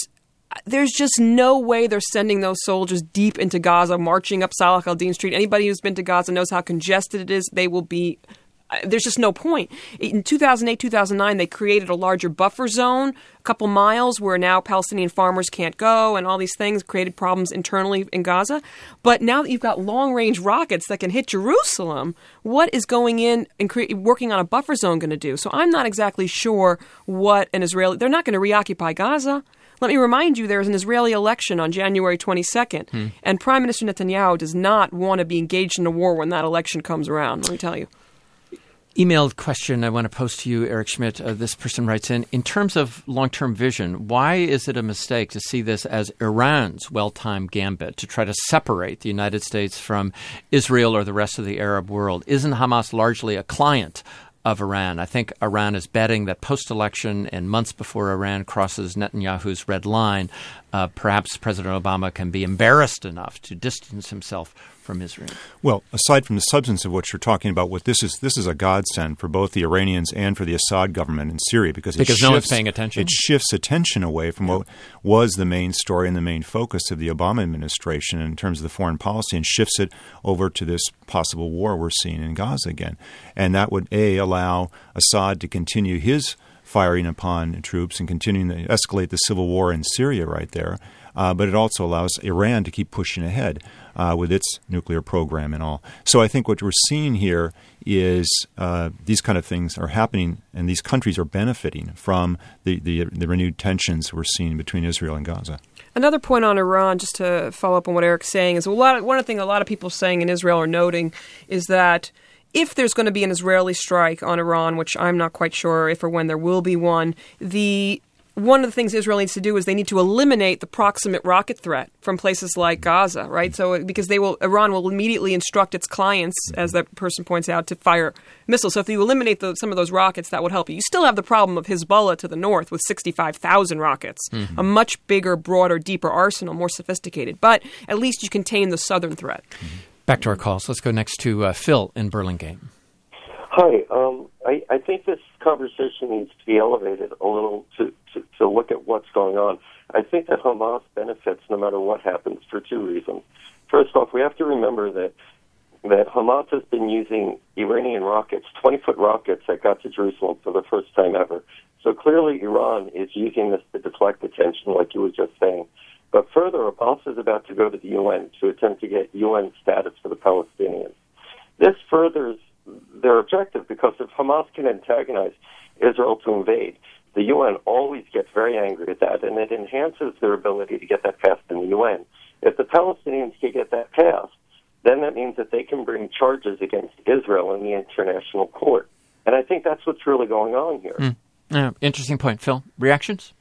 just no way they're sending those soldiers deep into Gaza, marching up Salah al-Din Street. Anybody who's been to Gaza knows how congested it is. They will be... There's just no point. In 2008, 2009, they created a larger buffer zone, a couple miles where now Palestinian farmers can't go, and all these things created problems internally in Gaza. But now that you've got long-range rockets that can hit Jerusalem, what is going in and working on a buffer zone going to do? So I'm not exactly sure what an Israeli... They're not going to reoccupy Gaza. Let me remind you, there's an Israeli election on January 22nd, and Prime Minister Netanyahu does not want to be engaged in a war when that election comes around, let me tell you. Emailed question I want to pose to you, Eric Schmidt. This person writes in terms of long-term vision, why is it a mistake to see this as Iran's well-timed gambit to try to separate the United States from Israel or the rest of the Arab world? Isn't Hamas largely a client of Iran? I think Iran is betting that post-election and months before Iran crosses Netanyahu's red line, perhaps President Obama can be embarrassed enough to distance himself from Israel. Well, aside from the substance of what you're talking about, this is a godsend for both the Iranians and for the Assad government in Syria because no one's paying attention. It shifts attention away from what was the main story and the main focus of the Obama administration in terms of the foreign policy and shifts it over to this possible war we're seeing in Gaza again. And that would, allow Assad to continue his firing upon troops and continuing to escalate the civil war in Syria right there. But it also allows Iran to keep pushing ahead with its nuclear program and all. So I think what we're seeing here is these kind of things are happening, and these countries are benefiting from the renewed tensions we're seeing between Israel and Gaza. Another point on Iran, just to follow up on what Eric's saying, is one of the things a lot of people saying in Israel are noting is that if there's going to be an Israeli strike on Iran, which I'm not quite sure if or when there will be one, one of the things Israel needs to do is they need to eliminate the proximate rocket threat from places like Gaza, right? So because Iran will immediately instruct its clients, as that person points out, to fire missiles. So if you eliminate some of those rockets, that would help you. You still have the problem of Hezbollah to the north with 65,000 rockets, a much bigger, broader, deeper arsenal, more sophisticated. But at least you contain the southern threat. Back to our calls. Let's go next to Phil in Burlingame. Hi. I think this conversation needs to be elevated a little to look at what's going on. I think that Hamas benefits no matter what happens for two reasons. First off, we have to remember that Hamas has been using Iranian rockets, 20-foot rockets that got to Jerusalem for the first time ever. So clearly Iran is using this to deflect attention, like you were just saying. But further, Abbas is about to go to the UN to attempt to get UN status for the Palestinians. This furthers their objective because if Hamas can antagonize Israel to invade, the UN always gets very angry at that, and it enhances their ability to get that passed in the UN. If the Palestinians can get that passed, then that means that they can bring charges against Israel in the international court. And I think that's what's really going on here. Interesting point. Phil, reactions?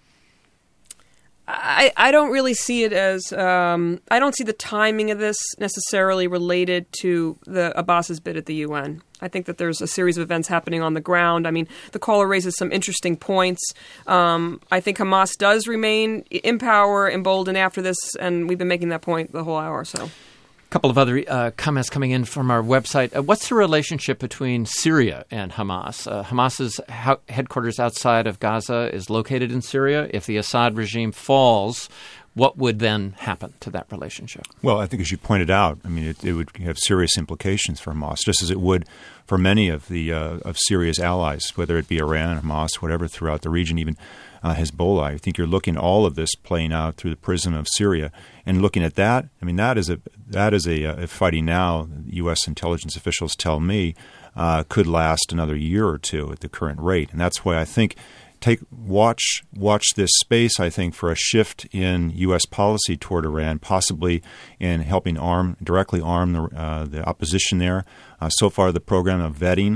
I don't really see it as I don't see the timing of this necessarily related to the Abbas's bid at the UN. I think that there's a series of events happening on the ground. I mean, the caller raises some interesting points. I think Hamas does remain in power, emboldened after this, and we've been making that point the whole hour. So. A couple of other comments coming in from our website. What's the relationship between Syria and Hamas? Hamas's headquarters outside of Gaza is located in Syria. If the Assad regime falls, what would then happen to that relationship? Well, I think as you pointed out, I mean, it would have serious implications for Hamas, just as it would for many of the of Syria's allies, whether it be Iran, Hamas, whatever, throughout the region, even Hezbollah. I think you're looking at all of this playing out through the prism of Syria, and looking at that. I mean, that is a fighting now. U.S. intelligence officials tell me could last another year or two at the current rate, and that's why I think watch this space. I think for a shift in U.S. policy toward Iran, possibly in helping directly arm the opposition there. So far, the program of vetting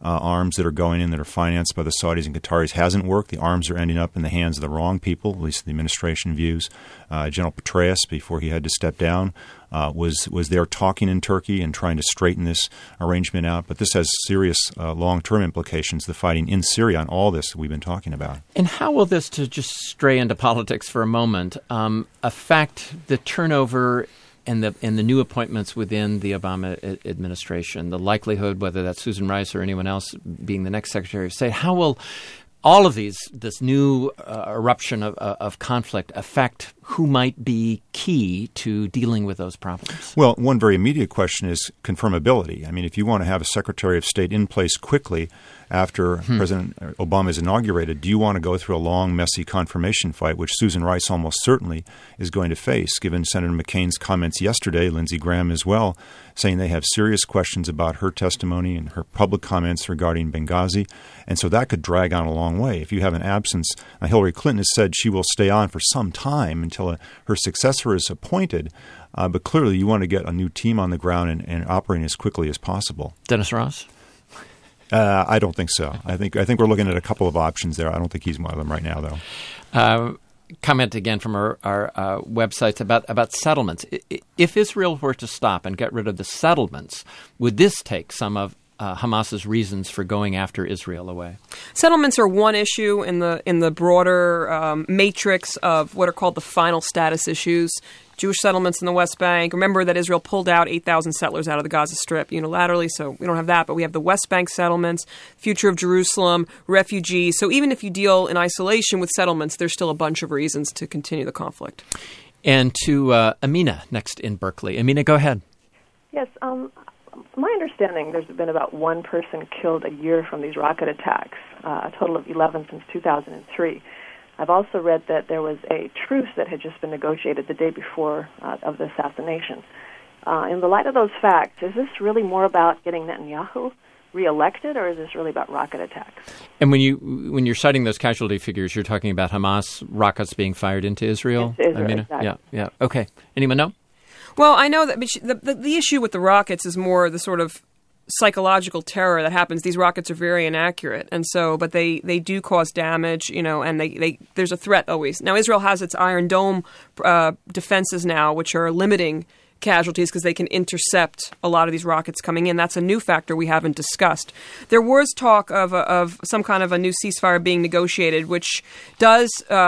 arms that are going in that are financed by the Saudis and Qataris hasn't worked. The arms are ending up in the hands of the wrong people, at least the administration views. General Petraeus, before he had to step down, was there talking in Turkey and trying to straighten this arrangement out. But this has serious long-term implications, the fighting in Syria, on all this that we've been talking about. And how will this, to just stray into politics for a moment, affect the turnover and the new appointments within the Obama administration, the likelihood, whether that's Susan Rice or anyone else being the next Secretary of State? How will all of this new eruption of conflict affect who might be key to dealing with those problems? Well, one very immediate question is confirmability. I mean, if you want to have a Secretary of State in place quickly after President Obama is inaugurated, do you want to go through a long, messy confirmation fight, which Susan Rice almost certainly is going to face, given Senator McCain's comments yesterday, Lindsey Graham as well, saying they have serious questions about her testimony and her public comments regarding Benghazi. And so that could drag on a long way. If you have an absence, Hillary Clinton has said she will stay on for some time until her successor is appointed. But clearly you want to get a new team on the ground and operating as quickly as possible. Dennis Ross? I don't think so. I think we're looking at a couple of options there. I don't think he's one of them right now, though. Comment again from our websites about settlements. If Israel were to stop and get rid of the settlements, would this take some of Hamas's reasons for going after Israel away? Settlements are one issue in the broader matrix of what are called the final status issues. Jewish settlements in the West Bank. Remember that Israel pulled out 8,000 settlers out of the Gaza Strip unilaterally, so we don't have that, but we have the West Bank settlements, future of Jerusalem, refugees. So even if you deal in isolation with settlements, there's still a bunch of reasons to continue the conflict. And to Amina next in Berkeley. Amina, go ahead. Yes, my understanding, there's been about one person killed a year from these rocket attacks, a total of 11 since 2003. I've also read that there was a truce that had just been negotiated the day before of the assassination. In the light of those facts, is this really more about getting Netanyahu reelected, or is this really about rocket attacks? And when you're citing those casualty figures, you're talking about Hamas rockets being fired into Israel? Into Israel, Amina? exactly. Yeah. Okay. Anyone know? Well, I know that the issue with the rockets is more the sort of psychological terror that happens. These rockets are very inaccurate, and so, but they do cause damage, and they there's a threat always. Now, Israel has its Iron Dome defenses now, which are limiting casualties because they can intercept a lot of these rockets coming in. That's a new factor we haven't discussed. There was talk of some kind of a new ceasefire being negotiated, which does,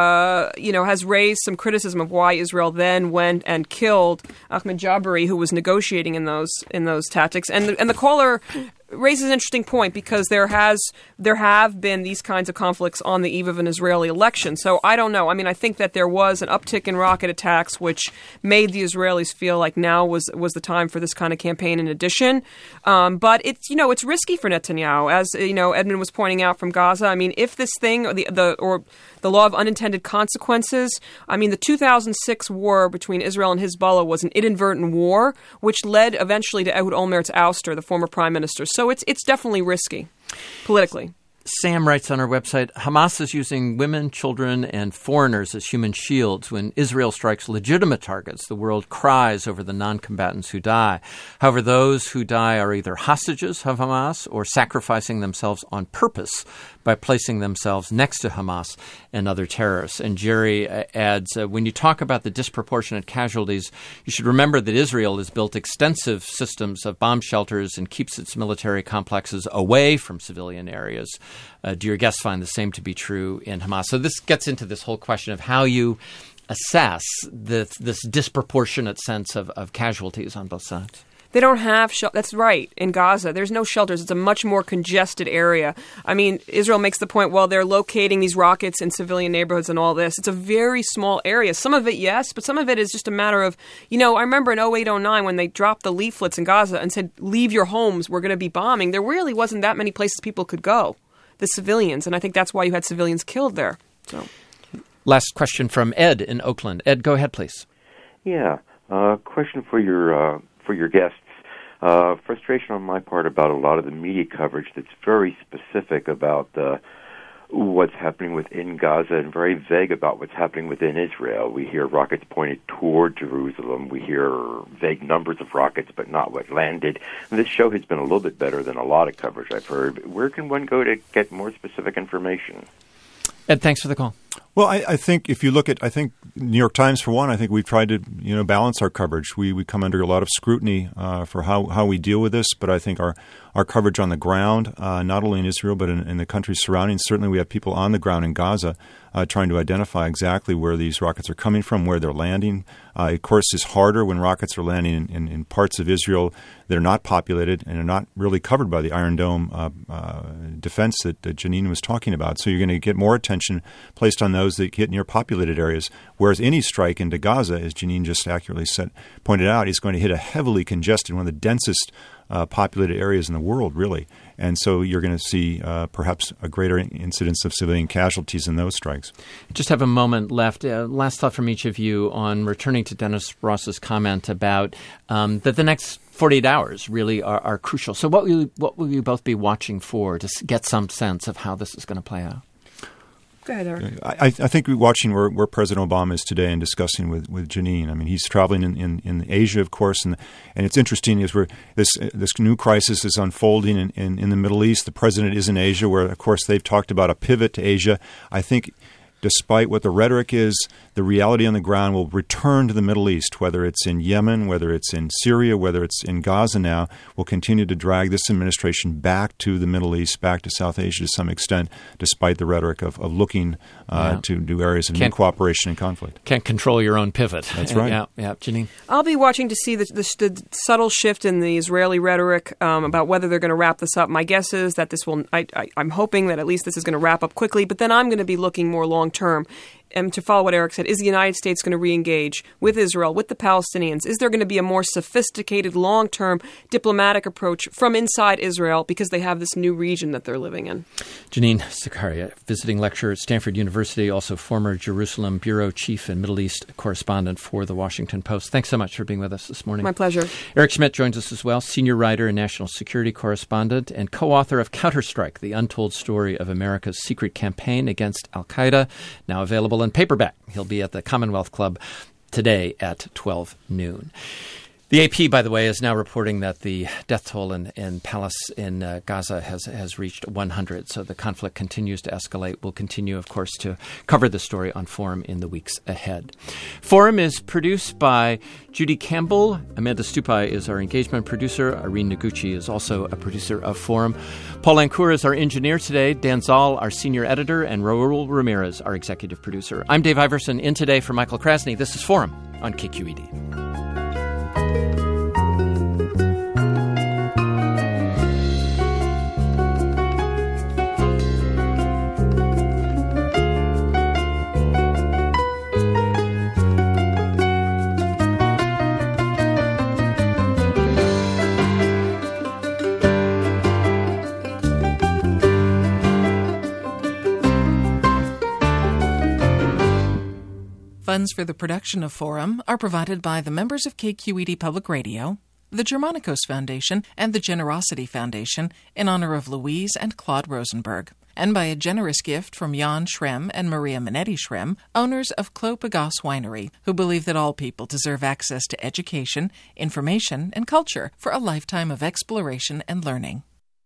has raised some criticism of why Israel then went and killed Ahmed Jabari, who was negotiating in those tactics. And the caller raises an interesting point because there have been these kinds of conflicts on the eve of an Israeli election. So I don't know. I mean, I think that there was an uptick in rocket attacks, which made the Israelis feel like now was the time for this kind of campaign in addition. But it's risky for Netanyahu, as Edmund was pointing out from Gaza. I mean, if this thing the law of unintended consequences. I mean, the 2006 war between Israel and Hezbollah was an inadvertent war, which led eventually to Ehud Olmert's ouster, the former prime minister. So it's definitely risky politically. Sam writes on our website, Hamas is using women, children, and foreigners as human shields. When Israel strikes legitimate targets, the world cries over the non-combatants who die. However, those who die are either hostages of Hamas or sacrificing themselves on purpose by placing themselves next to Hamas and other terrorists. And Jerry adds, when you talk about the disproportionate casualties, you should remember that Israel has built extensive systems of bomb shelters and keeps its military complexes away from civilian areas. Do your guests find the same to be true in Hamas? So this gets into this whole question of how you assess this disproportionate sense of casualties on both sides. They don't have that's right. In Gaza, there's no shelters. It's a much more congested area. I mean, Israel makes the point, well, they're locating these rockets in civilian neighborhoods and all this. It's a very small area. Some of it, yes, but some of it is just a matter of, I remember in 2008-09 when they dropped the leaflets in Gaza and said, leave your homes, we're going to be bombing. There really wasn't that many places people could go, the civilians, and I think that's why you had civilians killed there. So, last question from Ed in Oakland. Ed, go ahead, please. Yeah, question for your guests. Frustration on my part about a lot of the media coverage that's very specific about what's happening within Gaza and very vague about what's happening within Israel. We hear rockets pointed toward Jerusalem. We hear vague numbers of rockets, but not what landed. And this show has been a little bit better than a lot of coverage I've heard. Where can one go to get more specific information? Ed, thanks for the call. Well, I think if you look at, New York Times, for one, I think we've tried to, balance our coverage. We come under a lot of scrutiny for how we deal with this, but I think our coverage on the ground, not only in Israel but in the countries surrounding, certainly we have people on the ground in Gaza trying to identify exactly where these rockets are coming from, where they're landing. Of course, it's harder when rockets are landing in parts of Israel that are not populated and are not really covered by the Iron Dome defense that Janine was talking about. So you're going to get more attention placed on those that hit near populated areas, whereas any strike into Gaza, as Janine just accurately pointed out, is going to hit a heavily congested, one of the densest populated areas in the world, really. And so you're going to see perhaps a greater incidence of civilian casualties in those strikes. Just have a moment left. Last thought from each of you on returning to Dennis Ross's comment about that the next 48 hours really are crucial. So what will you both be watching for to get some sense of how this is going to play out? Go ahead, Eric. I think we're watching where President Obama is today and discussing with Janine. I mean, he's traveling in Asia, of course, and it's interesting as this new crisis is unfolding in the Middle East. The president is in Asia, where, of course, they've talked about a pivot to Asia. I think despite what the rhetoric is, the reality on the ground will return to the Middle East, whether it's in Yemen, whether it's in Syria, whether it's in Gaza now, will continue to drag this administration back to the Middle East, back to South Asia to some extent, despite the rhetoric of looking to do areas of new cooperation and conflict. Can't control your own pivot. That's right. Yeah, Janine. I'll be watching to see the subtle shift in the Israeli rhetoric about whether they're going to wrap this up. My guess is that this will, I'm hoping that at least this is going to wrap up quickly, but then I'm going to be looking more long-term. And to follow what Eric said, is the United States going to re-engage with Israel, with the Palestinians? Is there going to be a more sophisticated, long-term diplomatic approach from inside Israel because they have this new region that they're living in? Janine Sakaria, visiting lecturer at Stanford University, also former Jerusalem bureau chief and Middle East correspondent for The Washington Post. Thanks so much for being with us this morning. My pleasure. Eric Schmidt joins us as well, senior writer and national security correspondent and co-author of Counterstrike, the untold story of America's secret campaign against al-Qaeda, now available in paperback. He'll be at the Commonwealth Club today at 12 noon. The AP, by the way, is now reporting that the death toll in Gaza has reached 100. So the conflict continues to escalate. We'll continue, of course, to cover the story on Forum in the weeks ahead. Forum is produced by Judy Campbell. Amanda Stupai is our engagement producer. Irene Noguchi is also a producer of Forum. Paul Ancour is our engineer today. Dan Zoll, our senior editor, and Raul Ramirez, our executive producer. I'm Dave Iverson, in today for Michael Krasny. This is Forum on KQED. Funds for the production of Forum are provided by the members of KQED Public Radio, the Germanicos Foundation, and the Generosity Foundation in honor of Louise and Claude Rosenberg, and by a generous gift from Jan Schrem and Maria Minetti Schrem, owners of Clos Pegase Winery, who believe that all people deserve access to education, information, and culture for a lifetime of exploration and learning.